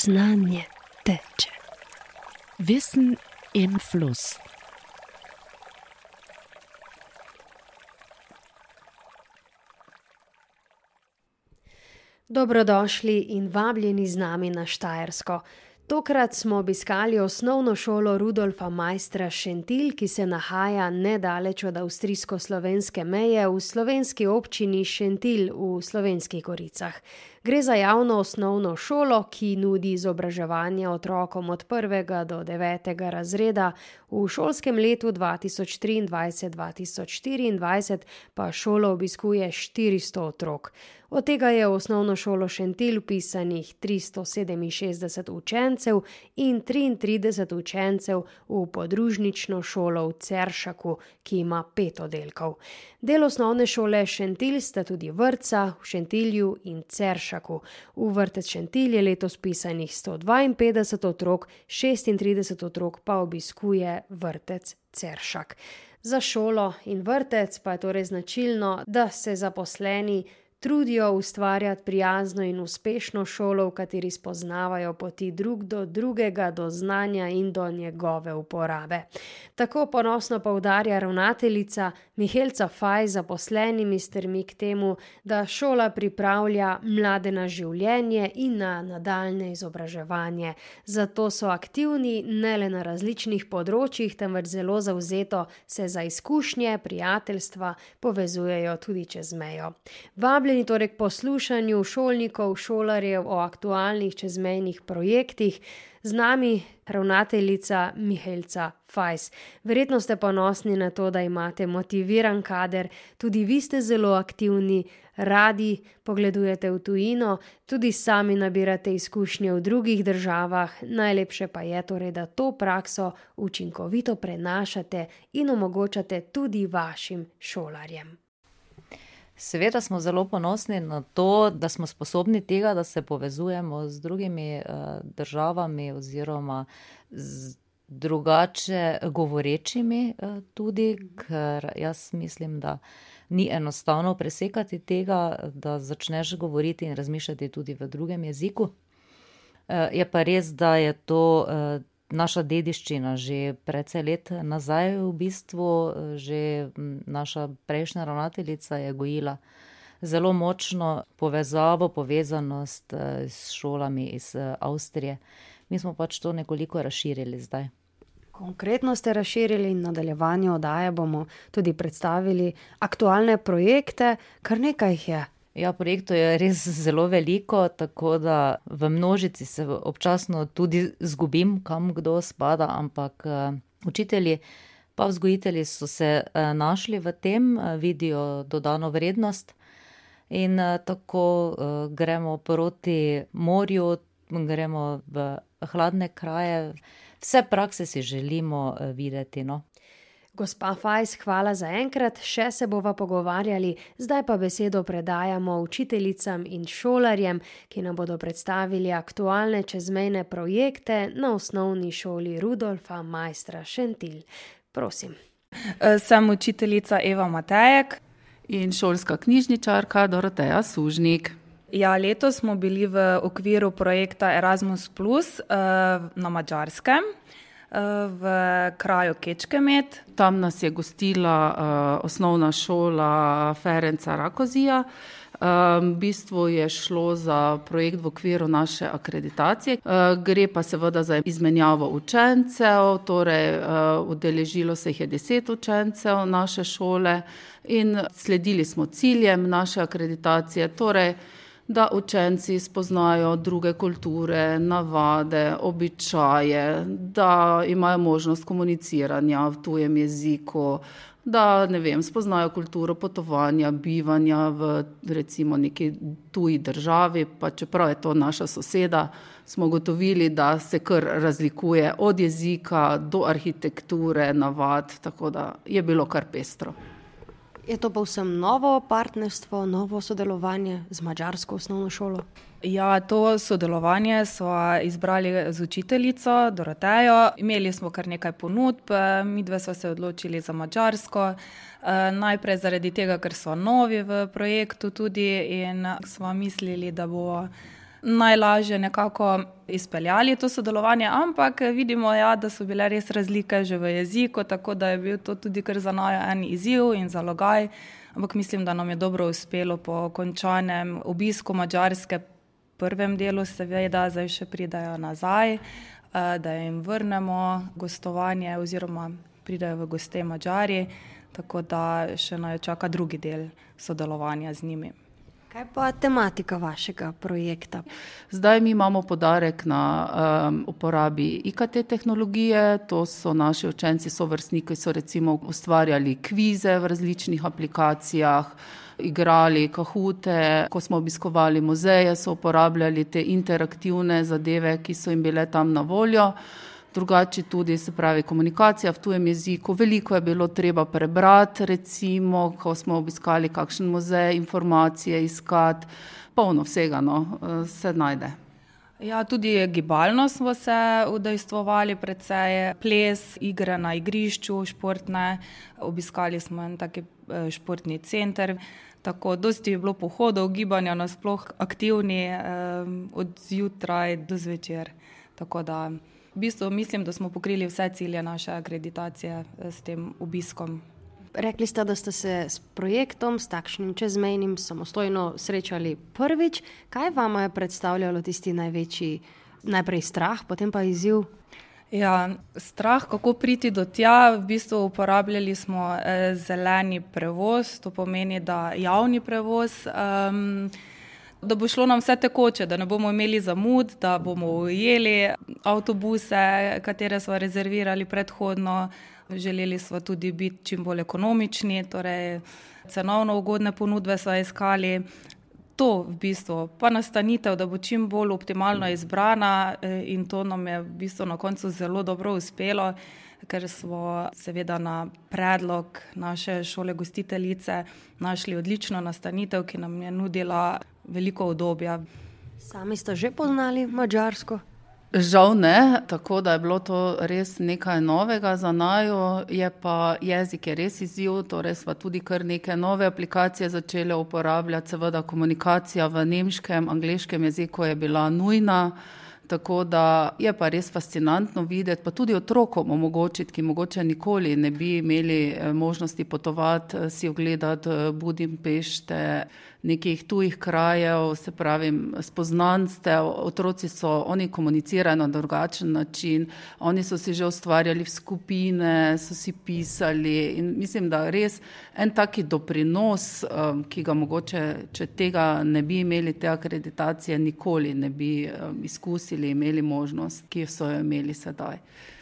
Znanje teče. Wissen im Fluss. Dobrodošli in vabljeni z nami na Štajersko. Tokrat smo obiskali osnovno šolo Rudolfa Maistra Šentilj, ki se nahaja nedaleč od avstrijsko-slovenske meje v slovenski občini Šentilj v Slovenskih goricah. Gre za javno osnovno šolo, ki nudi izobraževanje otrokom od 1. do 9. razreda, v šolskem letu 2023-2024 pa šolo obiskuje 400 otrok. Od tega je v osnovno šolo Šentilj vpisanih 367 učencev in 33 učencev v podružnično šolo v Ceršaku, ki ima 5 oddelkov. Del osnovne šole Šentilj sta tudi vrtca v Šentilju in Ceršaku. V vrtec Šentilj je letos vpisanih 152 otrok, 36 otrok pa obiskuje vrtec Ceršak. Za šolo in vrtec pa je torej značilno, da se zaposleni trudijo ustvarjati prijazno in uspešno šolo, v kateri spoznavajo poti drug do drugega, do znanja in do njegove uporabe. Tako ponosno poudarja ravnateljica Mihelca Fajs zaposlenimi stremi k temu, da šola pripravlja mlade na življenje in na nadaljnje izobraževanje. Zato so aktivni ne le na različnih področjih, temveč zelo zavzeto se za izkušnje, prijateljstva povezujejo tudi čez mejo. Vabljeni torej k poslušanju šolnikov, šolarjev o aktualnih čezmejnih projektih. Z nami ravnateljica Mihelca Fajs. Verjetno ste ponosni na to, da imate motiviran kader, tudi vi ste zelo aktivni, radi pogledujete v tujino, tudi sami nabirate izkušnje v drugih državah, najlepše pa je torej, da to prakso učinkovito prenašate in omogočate tudi vašim šolarjem. Seveda smo zelo ponosni na to, da smo sposobni tega, da se povezujemo z drugimi državami oziroma z drugače govorečimi tudi, ker jaz mislim, da ni enostavno presekati tega, da začneš govoriti in razmišljati tudi v drugem jeziku. Je pa res, da je to naša dediščina že precej let nazaj v bistvu, že naša prejšnja ravnateljica je gojila zelo močno povezavo, povezanost s šolami iz Avstrije. Mi smo pač to nekoliko razširili zdaj. Konkretno ste razširili in v nadaljevanju oddaje bomo tudi predstavili aktualne projekte, kar nekaj jih je. Ja, projektov je res zelo veliko, tako da v množici se občasno tudi zgubim, kam kdo spada, ampak učitelji pa vzgojitelji so se našli v tem, vidijo dodano vrednost in tako gremo proti morju, gremo v hladne kraje, vse prakse si želimo videti, no. Gospa Fajs, hvala za enkrat, še se bova pogovarjali, zdaj pa besedo predajamo učiteljicam in šolarjem, ki nam bodo predstavili aktualne čezmejne projekte na osnovni šoli Rudolfa Maistra Šentilj. Prosim. Sem učiteljica Eva Matejek in šolska knjižničarka Doroteja Sužnik. Ja, letos smo bili v okviru projekta Erasmus Plus na Madžarskem, v kraju Kečkemet. Tam nas je gostila osnovna šola Ferenca Rakozija. V bistvu je šlo za projekt v okviru naše akreditacije. Gre pa seveda za izmenjavo učencev, torej udeležilo se jih je 10 učencev naše šole in sledili smo ciljem naše akreditacije, torej da učenci spoznajo druge kulture, navade, običaje, da imajo možnost komuniciranja v tujem jeziku, da, spoznajo kulturo potovanja, bivanja v recimo neki tuji državi, pa čeprav je to naša soseda, smo ugotovili, da se kar razlikuje od jezika do arhitekture, navad, tako da je bilo kar pestro. Je to povsem novo partnerstvo, novo sodelovanje z madžarsko osnovno šolo? Ja, to sodelovanje smo izbrali z učiteljico Dorotejo. Imeli smo kar nekaj ponudb, midve sva se odločili za Madžarsko. Najprej zaradi tega, ker so novi v projektu tudi in smo mislili, da bo najlažje nekako izpeljali to sodelovanje, ampak vidimo, da so bile res razlike že v jeziku, tako da je bil to tudi kar za naju en izziv in zalogaj, ampak mislim, da nam je dobro uspelo po končanem obisku Madžarske prvem delu, seveda zdaj še pridajo nazaj, da jim vrnemo gostovanje oziroma pridajo v goste Madžari, tako da še naj čaka drugi del sodelovanja z njimi. Kaj pa tematika vašega projekta? Zdaj mi imamo poudarek na uporabi IKT tehnologije, to so naši učenci, sovrstniki, so recimo ustvarjali kvize v različnih aplikacijah, igrali kahute, ko smo obiskovali muzeje, so uporabljali te interaktivne zadeve, ki so jim bile tam na voljo. Drugače tudi, se pravi, komunikacija v tujem jeziku. Veliko je bilo treba prebrati, recimo, ko smo obiskali kakšen muzej, informacije iskati, polno vsega, se najde. Ja, tudi gibalno smo se udejstvovali, precej ples, igre na igrišču, športne, obiskali smo en taki športni center, tako dosti je bilo pohodov, gibanja nasploh aktivni od zjutraj do zvečer, tako da v bistvu mislim, da smo pokrili vse cilje naše akreditacije s tem obiskom. Rekli ste, da ste se s projektom, s takšnim čezmejnim, samostojno srečali prvič. Kaj vama je predstavljalo tisti najprej strah, potem pa izziv? Ja, strah, kako priti do tja, v bistvu uporabljali smo zeleni prevoz, to pomeni, da javni prevoz, da bo šlo nam vse tekoče, da ne bomo imeli zamud, da bomo ujeli avtobuse, katere smo rezervirali predhodno. Želeli smo tudi biti čim bolj ekonomični, torej cenovno ugodne ponudbe smo iskali. To v bistvu, pa nastanitev, da bo čim bolj optimalno izbrana in to nam je v bistvu na koncu zelo dobro uspelo, ker smo seveda na predlog naše šole gostiteljice našli odlično nastanitev, ki nam je nudila veliko udobja. Sami ste že poznali Madžarsko? Žal ne, tako da je bilo to res nekaj novega za naju, je pa jezik je res izziv, torej sva tudi kar neke nove aplikacije začeli uporabljati, seveda komunikacija v nemškem, angleškem jeziku je bila nujna, tako da je pa res fascinantno videti, pa tudi otrokom omogočiti, ki mogoče nikoli ne bi imeli možnosti potovati, si ogledati Budimpešte, nekih tujih krajev, se pravi spoznanstev. Otroci oni komunicirajo na drugačen način, oni so si že ustvarjali v skupine, so si pisali in mislim, da res en taki doprinos, ki ga mogoče, če tega ne bi imeli, te akreditacije, nikoli ne bi izkusili, imeli možnost, ki so jo imeli sedaj.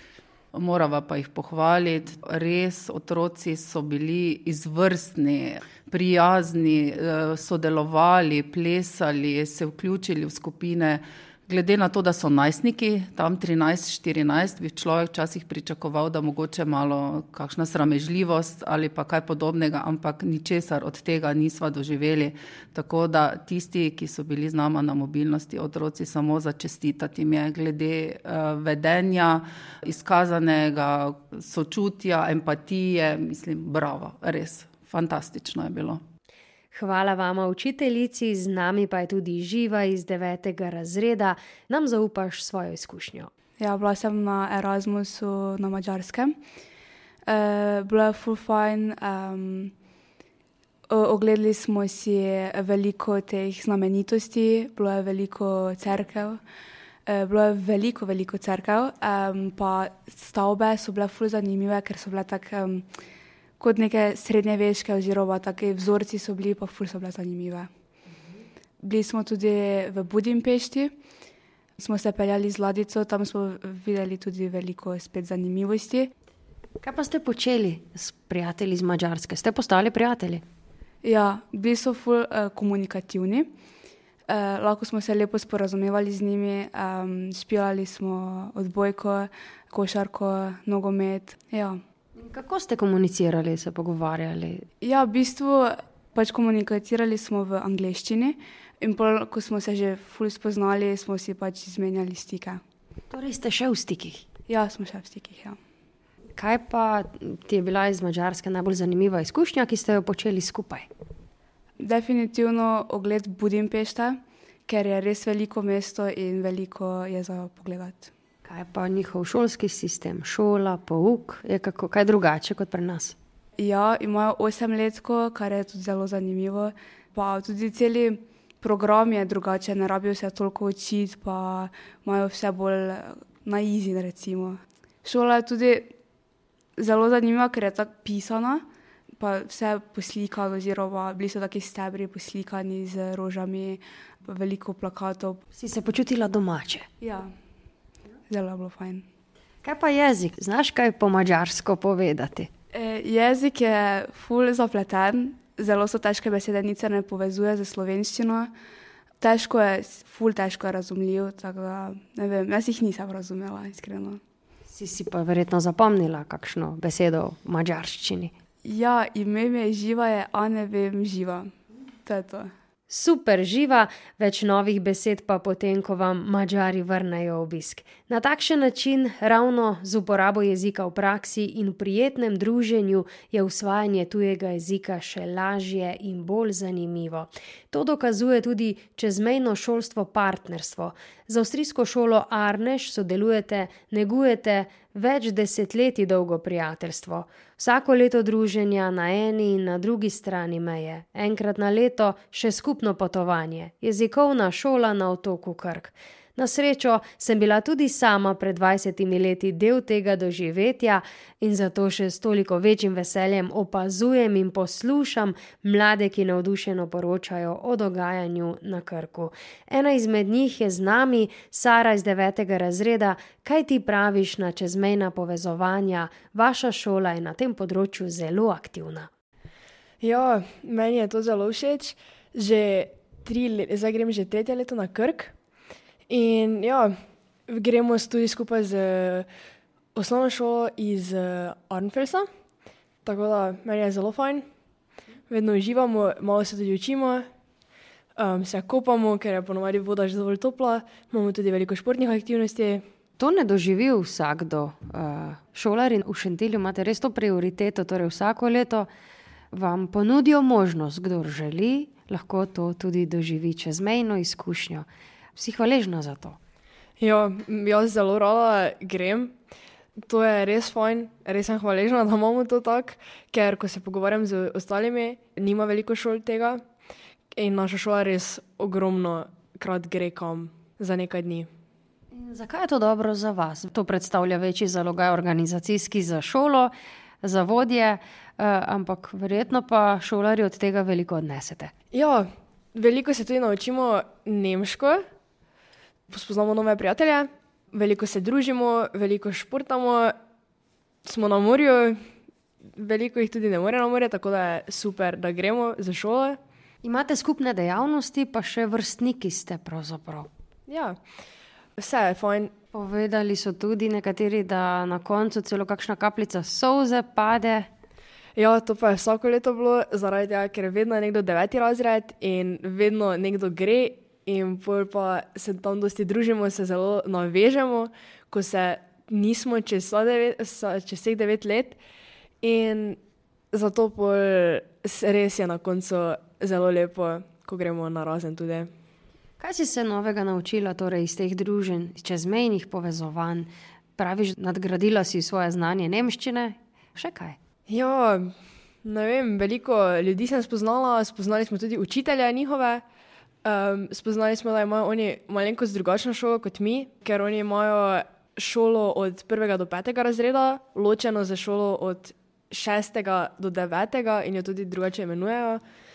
Morava pa jih pohvaliti, res otroci so bili izvrstni, prijazni, sodelovali, plesali, se vključili v skupine. Glede na to, da so najstniki, tam 13-14, bi človek včasih pričakoval, da mogoče malo kakšna sramežljivost ali pa kaj podobnega, ampak ničesar od tega nisva doživeli. Tako da tisti, ki so bili z nama na mobilnosti, otroci, samo začestitati jim je glede vedenja, izkazanega sočutja, empatije, mislim, bravo, res, fantastično je bilo. Hvala vama, učiteljici, z nami pa je tudi Živa iz 9. razreda. Nam zaupaš svojo izkušnjo. Ja, bila sem na Erasmusu na Madžarskem. Bilo je ful fajn. Ogledali smo si veliko teh znamenitosti, bilo je veliko cerkev. Bilo je veliko cerkev, pa stavbe so bile ful zanimive, ker so bile tako kot neke srednjeveške oziroma take vzorci so bili, pa ful so bile zanimive. Bili smo tudi v Budimpešti, smo se peljali z ladjico, tam smo videli tudi veliko spet zanimivosti. Kaj pa ste počeli s prijatelji iz Madžarske? Ste postali prijatelji? Ja, bili so ful komunikativni, lahko smo se lepo sporazumevali z njimi, špilali smo odbojko, košarko, nogomet, ja. Kako ste komunicirali, se pogovarjali? Ja, v bistvu pač komunicirali smo v angleščini in pol, ko smo se že ful spoznali, smo si pač izmenjali stike. Torej ste še v stikih? Ja, smo še v stikih, ja. Kaj pa ti je bila iz Madžarske najbolj zanimiva izkušnja, ki ste jo počeli skupaj? Definitivno ogled Budimpešte, ker je res veliko mesto in veliko je za pogledati. Kaj pa njihov šolski sistem, šola, pouk, je kaj drugače kot pri nas? Ja, imajo 8-letko, kar je tudi zelo zanimivo. Pa tudi celi program je drugače, ne rabijo se toliko učiti, pa imajo vse bolj na easy, recimo. Šola je tudi zelo zanimiva, ker je tako pisana, pa vse poslikano, oziroma bili so taki stebri poslikani z rožami, veliko plakatov. Si se počutila domače? Ja, zelo je bilo fajn. Kaj pa jezik? Znaš kaj po madžarsko povedati? Jezik je ful zapleten, zelo so težke besede, nič se ne povezuje z slovenščino. Ful težko je razumljiv, tako da ne vem, jaz jih nisem razumela, iskreno. Si pa verjetno zapomnila kakšno besedo v madžarščini? Ja, ime mi je Živa, a ne vem, Živa. To je to. Super, Živa, več novih besed pa potem, ko vam Madžari vrnejo obisk. Na takšen način, ravno z uporabo jezika v praksi in v prijetnem druženju, je usvajanje tujega jezika še lažje in bolj zanimivo. To dokazuje tudi čezmejno šolstvo partnerstvo. Z avstrijsko šolo Arneš sodelujete, negujete več desetletij dolgo prijateljstvo. Vsako leto druženja na eni in na drugi strani meje. Enkrat na leto še skupno potovanje. Jezikovna šola na otoku Krk. Na srečo sem bila tudi sama pred 20 leti del tega doživetja in zato še s toliko večjim veseljem opazujem in poslušam mlade, ki navdušeno poročajo o dogajanju na Krku. Ena izmed njih je z nami, Sara iz 9. razreda. Kaj ti praviš na čezmejna povezovanja? Vaša šola je na tem področju zelo aktivna. Ja, meni je to zelo všeč. Zdaj grem že 3. leto na Krk. In ja, gremo tudi skupaj z osnovno šolo iz Arnfelsa, tako da meni je zelo fajn. Vedno uživamo, malo se tudi učimo, se kopamo, ker je ponovadi voda že dovolj topla, imamo tudi veliko športnih aktivnosti. To ne doživi vsakdo. Šolari v Šentilju imate res to prioriteto, torej vsako leto vam ponudijo možnost, kdor želi, lahko to tudi doživi čezmejno izkušnjo. Si hvaležna za to? Ja, jaz zelo rada grem. To je res fajn, res sem hvaležna, da imamo to tako, ker ko se pogovarjam z ostalimi, nima veliko šol tega in naša šola res ogromno krat gre kam za nekaj dni. In zakaj je to dobro za vas? To predstavlja večji zalogaj organizacijski za šolo, za vodje, ampak verjetno pa šolari od tega veliko odnesete. Ja, veliko se tudi naučimo nemško, spoznamo nove prijatelje, veliko se družimo, veliko športamo, smo na morju, veliko jih tudi ne more na morje, tako da je super, da gremo za šolo. Imate skupne dejavnosti, pa še vrstniki ste pravzaprav. Ja, vse je fajn. Povedali so tudi nekateri, da na koncu celo kakšna kapljica solze pade. Ja, to pa je vsako leto bilo, zaradi tega, ker vedno je nekdo 9. razred in vedno nekdo gre in pol pa se tam dosti družimo, se zelo navežemo, ko se nismo čez vseh 9 let in zato pol res je na koncu zelo lepo, ko gremo na razen tudi. Kaj si se novega naučila torej iz teh druženj, čezmejnih povezovanj? Praviš, nadgradila si svoje znanje nemščine? Še kaj? Ja, ne vem, veliko ljudi sem spoznali smo tudi učitelje njihove, spoznali smo, da imajo oni malenkost drugačno šolo kot mi, ker oni imajo šolo od 1. do 5. razreda, ločeno za šolo od 6. do 9. in jo tudi drugače imenujejo.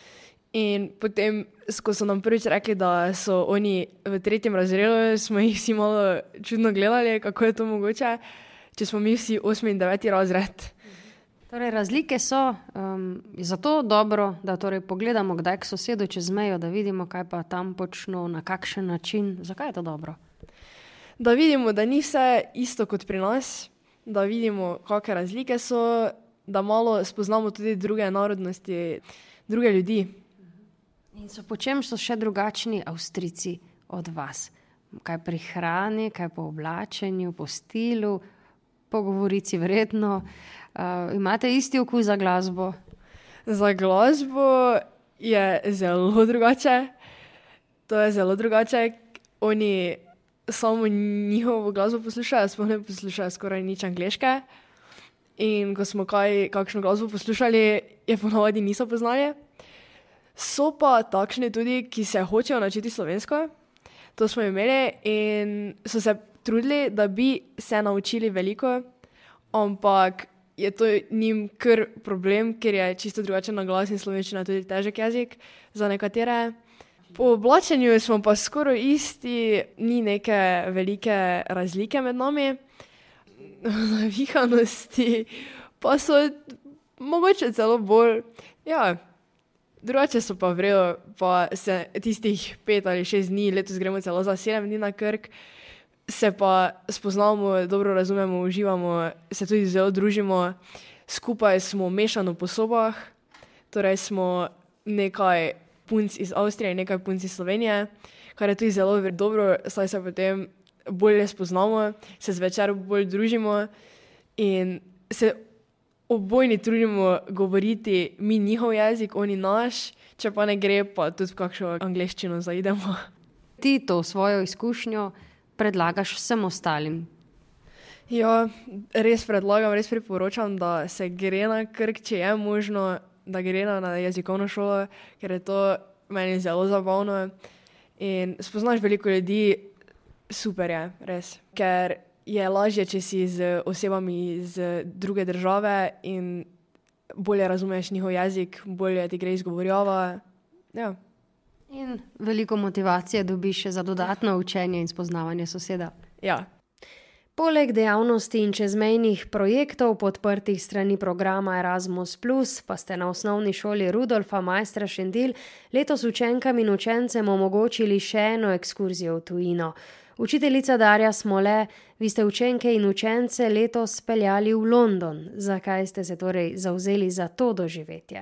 In potem, ko so nam prvič rekli, da so oni v 3. razredu, smo jih vsi malo čudno gledali, kako je to mogoče, če smo mi vsi 8. in 9. razred. Torej, razlike so, zato dobro, da torej pogledamo kdaj k sosedu čez mejo, da vidimo, kaj pa tam počno, na kakšen način. Zakaj je to dobro? Da vidimo, da ni vse isto kot pri nas, da vidimo, kakšne razlike so, da malo spoznamo tudi druge narodnosti, druge ljudi. In po čem so še drugačni Avstrijci od vas? Kaj pri hrani, kaj po oblačenju, po stilu, po govorici verjetno? Imate isti okus za glasbo? Za glasbo je zelo drugače. To je zelo drugače. Oni samo njihovo glasbo poslušajo, sploh ne poslušajo skoraj nič angleške. In ko smo kakšno glasbo poslušali, je ponovadi niso poznali. So pa takšni tudi, ki se hočejo naučiti slovensko. To smo imeli in so se trudili, da bi se naučili veliko, ampak je to njim kar problem, ker je čisto drugačen naglas in slovenščina tudi težek jezik za nekatere. Po oblačenju smo pa skoraj isti, ni neke velike razlike med nami. Navihanosti pa so mogoče celo bolj, drugače so pa v redu, pa se tistih 5 ali 6 dni, letos gremo celo za 7 dni na Krk, se pa spoznamo, dobro razumemo, uživamo, se tudi zelo družimo, skupaj smo mešano po sobah, torej smo nekaj punc iz Avstrije in nekaj punc iz Slovenije, kar je tudi zelo dobro, saj se potem bolje spoznamo, se zvečer bolj družimo in se obojni trudimo govoriti mi njihov jezik, oni naš, če pa ne gre, pa tudi v kakšno angleščino zaidemo. Ti to svojo izkušnjo predlagaš vsem ostalim? Ja, res predlagam, res priporočam, da se gre na Krk, če je možno, da gre na jezikovno šolo, ker je to meni zelo zabavno in spoznaš veliko ljudi, super je, res. Ker je lažje, če si z osebami iz druge države in bolje razumeš njihov jezik, bolje ti gre izgovorjava. Ja. In veliko motivacije dobiš še za dodatno učenje in spoznavanje soseda. Ja. Poleg dejavnosti in čezmejnih projektov podprtih strani programa Erasmus+, pa ste na osnovni šoli Rudolfa Maistra Šentilj letos učenkam in učencem omogočili še eno ekskurzijo v tujino. Učiteljica Darja Smole, vi ste učenke in učence letos speljali v London. Zakaj ste se torej zavzeli za to doživetje?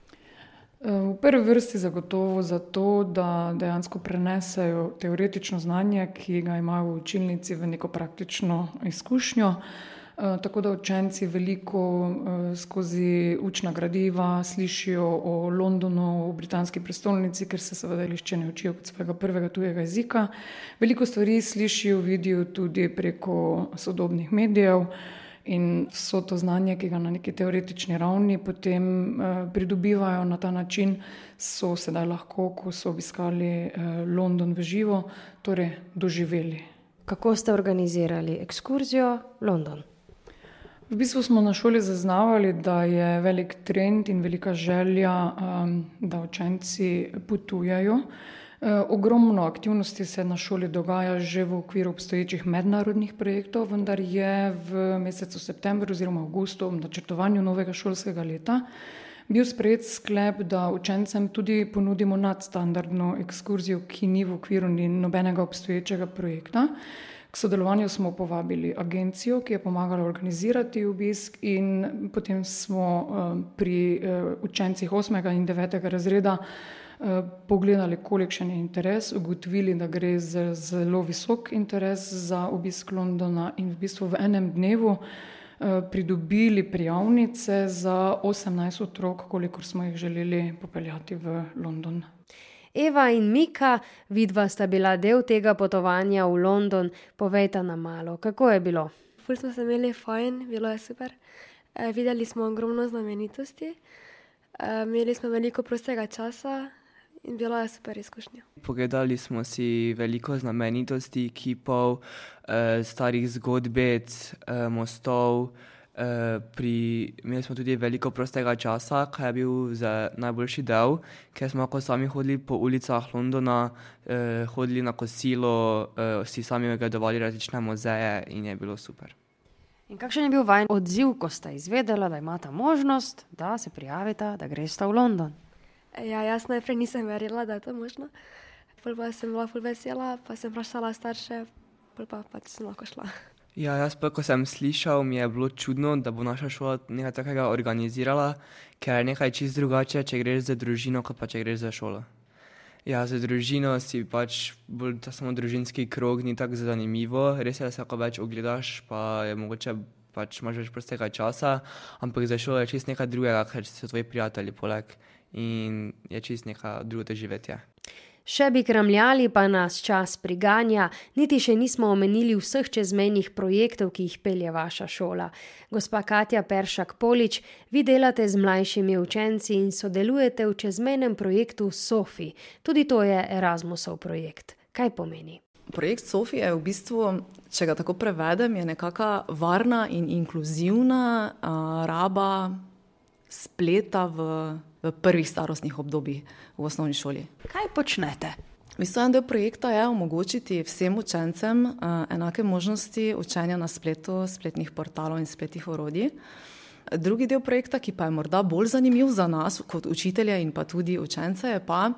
V prvi vrsti zagotovo zato, da dejansko prenesejo teoretično znanje, ki ga imajo v učilnici, v neko praktično izkušnjo. Tako da učenci veliko skozi učna gradiva slišijo o Londonu, o britanski prestolnici, ker se seveda angleščine učijo kot svojega prvega tujega jezika. Veliko stvari slišijo, vidijo tudi preko sodobnih medijev in vso to znanje, ki ga na neki teoretični ravni potem pridobivajo na ta način, so sedaj lahko, ko so obiskali London v živo, torej doživeli. Kako ste organizirali ekskurzijo London? V bistvu smo na šoli zaznavali, da je velik trend in velika želja, da učenci potujejo. Ogromno aktivnosti se na šoli dogaja že v okviru obstoječih mednarodnih projektov, vendar je v mesecu septembru oziroma avgustu v načrtovanju novega šolskega leta bil sprejet sklep, da učencem tudi ponudimo nadstandardno ekskurzijo, ki ni v okviru nobenega obstoječega projekta. K sodelovanju smo povabili agencijo, ki je pomagala organizirati obisk in potem smo pri učencih 8. in 9. razreda pogledali, kolikšen je interes, ugotovili, da gre za zelo visok interes za obisk Londona in v bistvu v enem dnevu pridobili prijavnice za 18 otrok, kolikor smo jih želeli popeljati v London. Eva in Mika, vidva sta bila del tega potovanja v London. Povejta nam malo, kako je bilo? Ful smo se imeli fajn, bilo je super. Videli smo ogromno znamenitosti, imeli smo veliko prostega časa in bila je super izkušnja. Pogledali smo si veliko znamenitosti, kipov, starih zgodbic, mostov. Imeli smo tudi veliko prostega časa, kaj je bil za najboljši del, ker smo lahko sami hodili po ulicah Londona, hodili na kosilo, si sami ogledovali različne muzeje in je bilo super. In kakšen je bil vaš odziv, ko ste izvedela, da imata možnost, da se prijavita, da gresta v London? Ja, jaz najprej nisem verjela, da je to možno. Pol pa sem bila ful vesela, pa sem vprašala starše, pol pa pač sem lahko šla. Ja, jaz pa, ko sem slišal, mi je bilo čudno, da bo naša šola nekaj takega organizirala, ker je nekaj čist drugače, če greš za družino, kot pa če greš za šolo. Ja, za družino si pač bolj samo družinski krog, ni tako zanimivo, res je, da se lahko več ogledaš, pa je mogoče pač imaš več prostega časa, ampak za šolo je čist nekaj drugega, ker so tvoji prijatelji poleg in je čist nekaj drugo doživetje. Še bi kramljali, pa nas čas priganja, niti še nismo omenili vseh čezmejnih projektov, ki jih pelje vaša šola. Gospa Katja Peršak-Polič, vi delate z mlajšimi učenci in sodelujete v čezmejnem projektu SOFI. Tudi to je Erasmusov projekt. Kaj pomeni? Projekt SOFI je v bistvu, če ga tako prevedem, je nekaka varna in inkluzivna raba spleta v prvih starostnih obdobjih v osnovni šoli. Kaj počnete? En del projekta je omogočiti vsem učencem enake možnosti učenja na spletu, spletnih portalov in spletnih orodij. Drugi del projekta, ki pa je morda bolj zanimiv za nas kot učitelje in pa tudi učence, je pa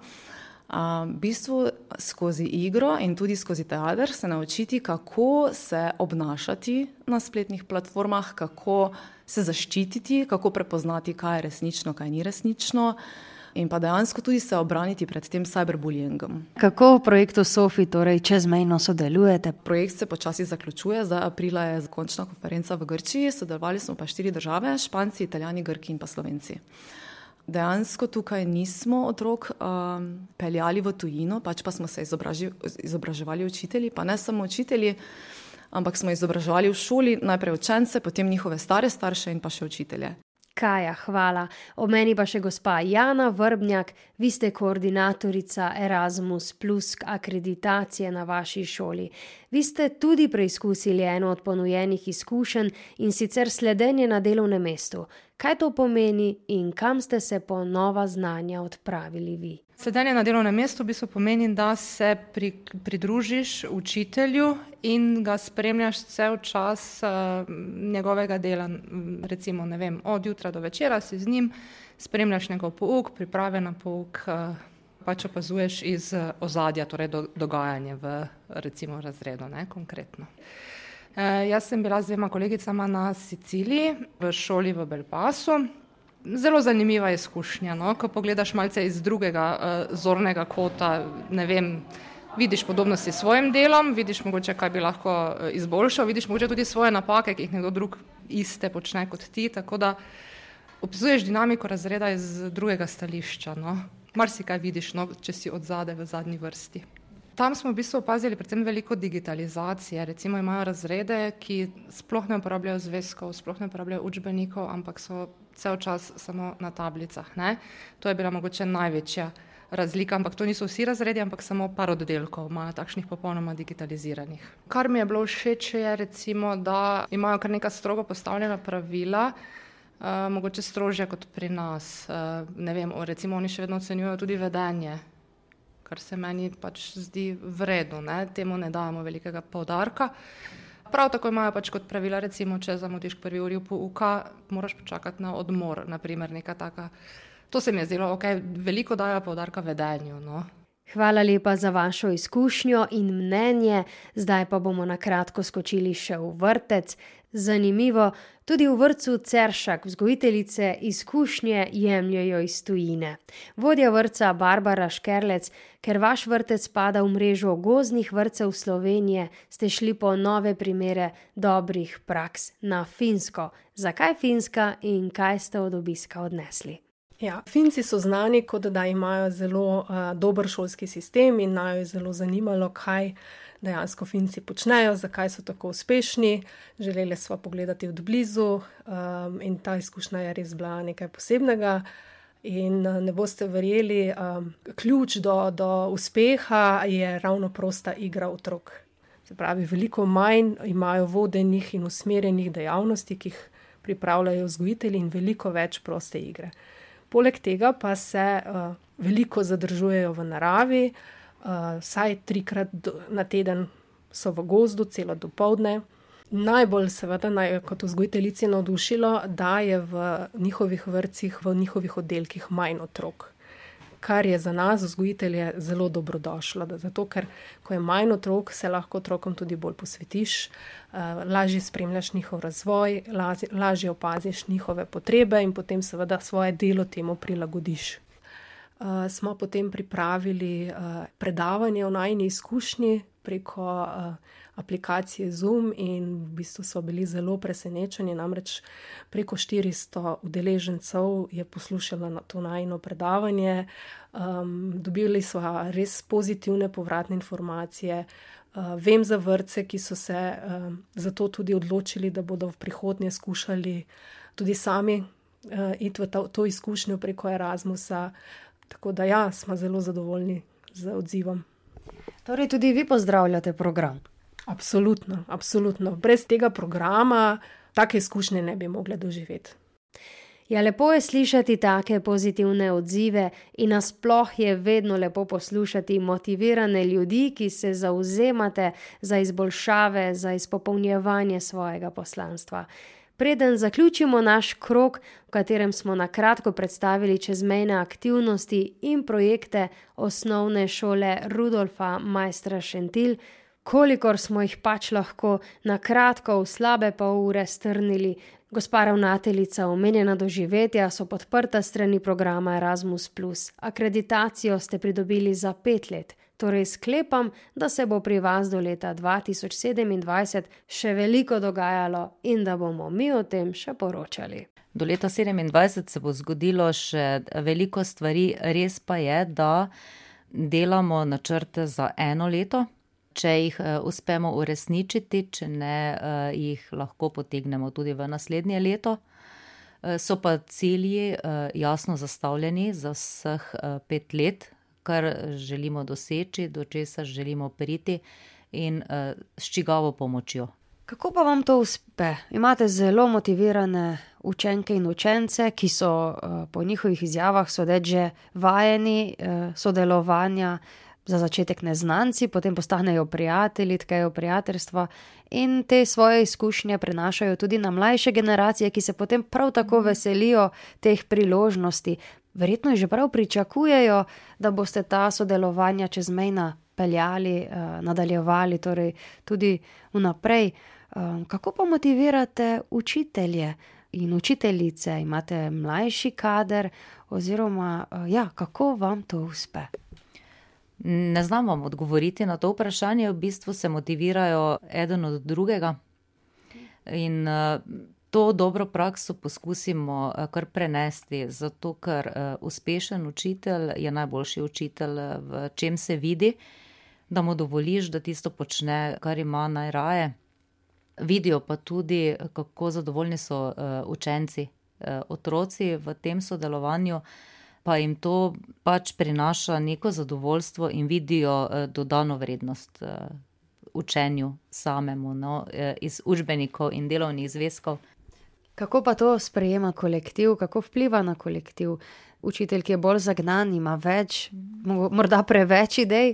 v bistvu skozi igro in tudi skozi teater se naučiti, kako se obnašati na spletnih platformah, kako se zaščititi, kako prepoznati, kaj je resnično, kaj ni resnično in pa dejansko tudi se obraniti pred tem cyberbullyingom. Kako v projektu SOFI torej čezmejno sodelujete? Projekt se počasi zaključuje, zdaj aprila je končna konferenca v Grčiji, sodelovali smo pa 4 države, Španci, Italijani, Grki in pa Slovenci. Dejansko tukaj nismo otrok peljali v tujino, pač pa smo se izobraževali učitelji, pa ne samo učitelji, ampak smo izobraževali v šoli najprej učence, potem njihove stare starše in pa še učitelje. Kaja, hvala. Ob meni pa še gospa Jana Vrbnjak, vi ste koordinatorica Erasmus Plus akreditacije na vaši šoli. Vi ste tudi preizkusili eno od ponujenih izkušenj in sicer sledenje na delovnem mestu. Kaj to pomeni in kam ste se po nova znanja odpravili vi? Sledenje na delovnem mestu v bistvu pomeni, da se pridružiš učitelju in ga spremljaš cel čas njegovega dela, recimo, ne vem, od jutra do večera si z njim, spremljaš njegov pouk, priprave na pouk, pač opazuješ iz ozadja, torej dogajanje v recimo razredu, ne, konkretno. Jaz sem bila z 2 kolegicama na Siciliji, v šoli v Belpasu. Zelo zanimiva izkušnja, no? Ko pogledaš malce iz drugega zornega kota, ne vem, vidiš podobnosti s svojim delom, vidiš mogoče, kaj bi lahko izboljšal, vidiš mogoče tudi svoje napake, ki jih nekdo drug iste počne kot ti, tako da opazuješ dinamiko razreda iz drugega stališča, no? Marsikaj vidiš, no, če si od zadaj v zadnji vrsti. Tam smo v bistvu opazili predvsem veliko digitalizacije, recimo imajo razrede, ki sploh ne uporabljajo zvezkov, sploh ne uporabljajo učbenikov, ampak so cel čas samo na tablicah, ne. To je bila mogoče največja razlika, ampak to niso vsi razredi, ampak samo par oddelkov imajo takšnih popolnoma digitaliziranih. Kar mi je bilo všeč je recimo, da imajo kar neka strogo postavljena pravila, mogoče strožja kot pri nas, ne vem, recimo oni še vedno ocenjujejo tudi vedenje, kar se meni pač zdi v redu, ne? Temu ne dajemo velikega poudarka. Prav tako imajo pač kot pravila, recimo, če zamudiš k 1. uri pouka, moraš počakati na odmor, naprimer neka taka. To se mi je zdelo, veliko dajo poudarka vedenju, no. Hvala lepa za vašo izkušnjo in mnenje, zdaj pa bomo na kratko skočili še v vrtec. Zanimivo, tudi v vrtcu Ceršak vzgojiteljice izkušnje jemljajo iz tujine. Vodja vrtca Barbara Škerlec, ker vaš vrtec spada v mrežo gozdnih vrtcev Slovenije, ste šli po nove primere dobrih praks na Finsko. Zakaj Finska in kaj ste od obiska odnesli? Ja, Finci so znani, kot da imajo zelo dober šolski sistem in naju je zelo zanimalo, kaj dejansko Finci počnejo, zakaj so tako uspešni. Želeli sva pogledati od blizu in ta izkušnja je res bila nekaj posebnega. In ne boste verjeli, ključ do uspeha je ravno prosta igra otrok. Se pravi, veliko manj imajo vodenih in usmerjenih dejavnosti, ki jih pripravljajo vzgojitelji in veliko več proste igre. Poleg tega pa se veliko zadržujejo v naravi, vsaj 3-krat na teden so v gozdu, celo dopoldne. Najbolj seveda kot vzgojiteljici navdušilo, da je v njihovih vrtcih, v njihovih oddelkih manj otrok. Kar je za nas, vzgojitelje, zelo dobrodošlo. Zato, ker ko je manj otrok, se lahko otrokom tudi bolj posvetiš, lažje spremljaš njihov razvoj, lažje opaziš njihove potrebe in potem seveda svoje delo temu prilagodiš. Smo potem pripravili predavanje o najini izkušnji preko aplikacije Zoom in v bistvu so bili zelo presenečeni, namreč preko 400 udeležencev je poslušalo na to najino predavanje. Dobili so res pozitivne povratne informacije. Vem za vrtce, ki so se zato tudi odločili, da bodo v prihodnje skušali tudi sami iti v to izkušnjo preko Erasmusa. Tako da ja, smo zelo zadovoljni z odzivom. Torej tudi vi pozdravljate program? Absolutno, absolutno. Brez tega programa take izkušnje ne bi mogle doživeti. Ja, lepo je slišati take pozitivne odzive in nasploh je vedno lepo poslušati motivirane ljudi, ki se zavzemate za izboljšave, za izpopolnjevanje svojega poslanstva. Preden zaključimo naš krog, v katerem smo na kratko predstavili čezmejne aktivnosti in projekte osnovne šole Rudolfa Maistra Šentilj, kolikor smo jih pač lahko na kratko v slabe pol ure strnili. Gospa ravnateljica, omenjena doživetja so podprta strani programa Erasmus+. Akreditacijo ste pridobili za 5 let. Torej sklepam, da se bo pri vas do leta 2027 še veliko dogajalo in da bomo mi o tem še poročali. Do leta 2027 se bo zgodilo še veliko stvari, res pa je, da delamo načrte za 1 leto. Če jih uspemo uresničiti, če ne, jih lahko potegnemo tudi v naslednje leto. So pa cilji jasno zastavljeni za vseh 5 let, kar želimo doseči, do česa želimo priti in s čigavo pomočjo. Kako pa vam to uspe? Imate zelo motivirane učenke in učence, ki so po njihovih izjavah sodeč že vajeni sodelovanja, za začetek neznanci, potem postanejo prijatelji, tkajo prijateljstva in te svoje izkušnje prenašajo tudi na mlajše generacije, ki se potem prav tako veselijo teh priložnosti. Verjetno že prav pričakujejo, da boste ta sodelovanja čezmejna peljali, nadaljevali, torej tudi vnaprej. Kako pa motivirate učitelje in učiteljice? Imate mlajši kader oziroma kako vam to uspe? Ne znam vam odgovoriti na to vprašanje, v bistvu se motivirajo eden od drugega in to dobro prakso poskusimo kar prenesti, zato ker uspešen učitelj je najboljši učitelj, v čem se vidi, da mu dovoliš, da tisto počne, kar ima najraje. Vidijo pa tudi, kako zadovoljni so učenci, otroci v tem sodelovanju, pa jim to pač prinaša neko zadovoljstvo in vidijo dodano vrednost učenju samemu, iz učbenikov in delovnih zvezkov. Kako pa to sprejema kolektiv, kako vpliva na kolektiv? Učitelj, ki je bolj zagnan, ima več, morda preveč idej.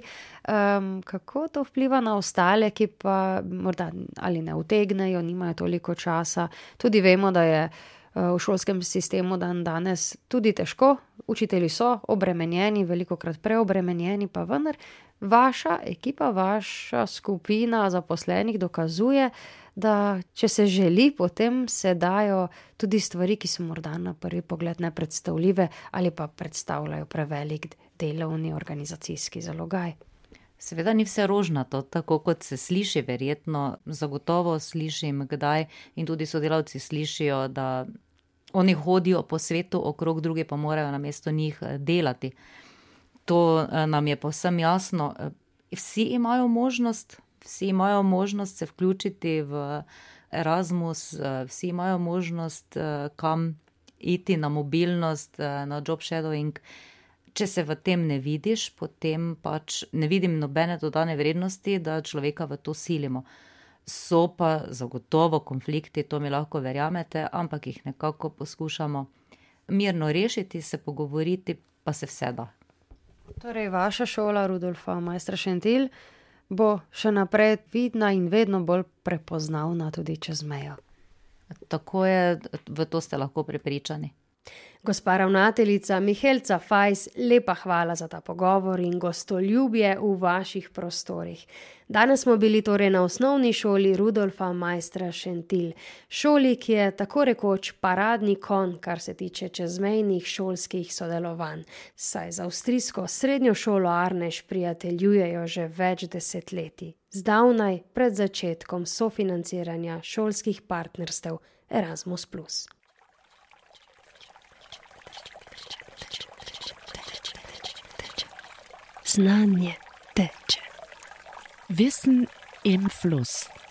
Kako to vpliva na ostale, ki pa morda ali ne utegnejo, nimajo toliko časa? Tudi vemo, da je v šolskem sistemu danes tudi težko. Učitelji so obremenjeni, velikokrat preobremenjeni, pa vendar vaša ekipa, vaša skupina zaposlenih dokazuje, da če se želi, potem se dajo tudi stvari, ki so morda na prvi pogled nepredstavljive ali pa predstavljajo prevelik delovni organizacijski zalogaj. Seveda ni vse rožnato, tako kot se sliši verjetno, zagotovo slišim kdaj in tudi sodelavci slišijo, da oni hodijo po svetu okrog, drugi pa morajo namesto njih delati. To nam je povsem jasno. Vsi imajo možnost se vključiti v Erasmus, vsi imajo možnost kam iti na mobilnost, na job shadowing. Če se v tem ne vidiš, potem pač ne vidim nobene dodane vrednosti, da človeka v to silimo. So pa zagotovo konflikti, to mi lahko verjamete, ampak jih nekako poskušamo mirno rešiti, se pogovoriti, pa se vse da. Torej, vaša šola Rudolfa Maistra Šentilj bo še naprej vidna in vedno bolj prepoznavna tudi čez mejo. Tako je, v to ste lahko prepričani. Gospa ravnateljica Mihelca Fajs, lepa hvala za ta pogovor in gostoljubje v vaših prostorih. Danes smo bili torej na osnovni šoli Rudolfa Maistra Šentilj, šoli, ki je tako rekoč paradni konj, kar se tiče čezmejnih šolskih sodelovanj, saj z avstrijsko srednjo šolo Arnež prijateljujejo že več desetletij, zdavnaj pred začetkom sofinanciranja šolskih partnerstev Erasmus+. Znanje teče. Wissen im Fluss.